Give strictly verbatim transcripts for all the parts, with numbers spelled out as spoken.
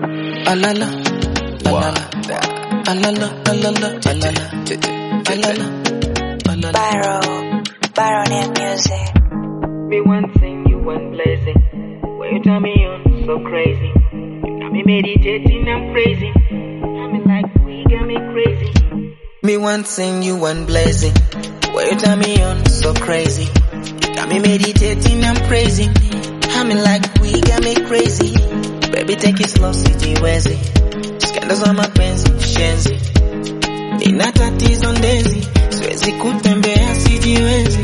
Alala, alala, alala, alala, alala, alala, alala. Byro, Byro Net Music. Me one thing, you one blessing. When you turn me on, so crazy. You got me meditating and praising. I mean like we got me crazy. Me one thing, you one blessing. When you turn me on, so crazy. You got me meditating and praising. I mean like we got me crazy. Baby take it slow, sijiwezi. Scandals on mapenzi, shenzi. Nina tatizo ndezi. Siwezi kutembea, sijiwezi.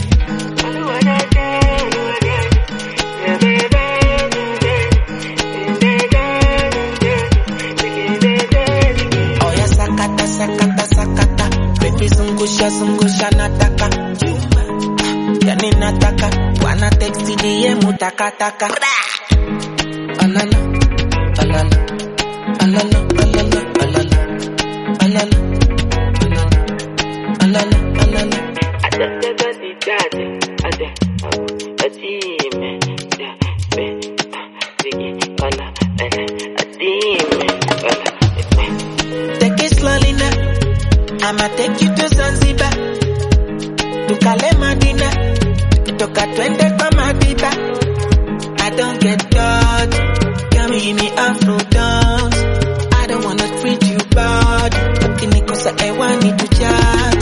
Oya sakata, sakata, sakata. Baby zungusha, zungusha nataka. Yani nataka. Wana texti D M utakataka. Alala, alala, alala, alala, alala, alala, alala, alala. Take it slowly now. I'ma take you to Zanzibar. Tukale Madina. Tukitoka twende kwa Madiba. I don't get caught. Can we give me afro dance? I don't wanna treat you bad. Kinikosa I want you to chat.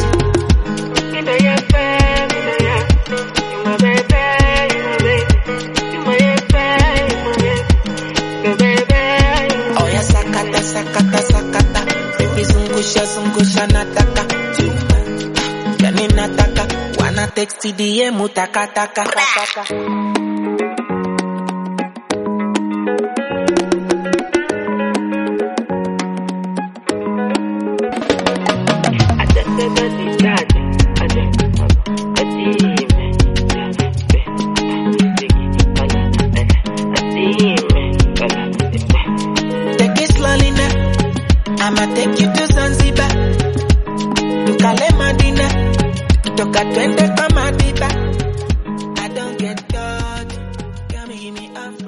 Oh yeah, sakata, sakata, sakata. Baby zungusha, zungusha nataka. Yani nataka. Wana texti D M utakataka. Take it slowly now. I'ma take you to Zanzibar. Tukale Madina. Tukitoka twende kwa Madiba. I don't get caught. Come give me up.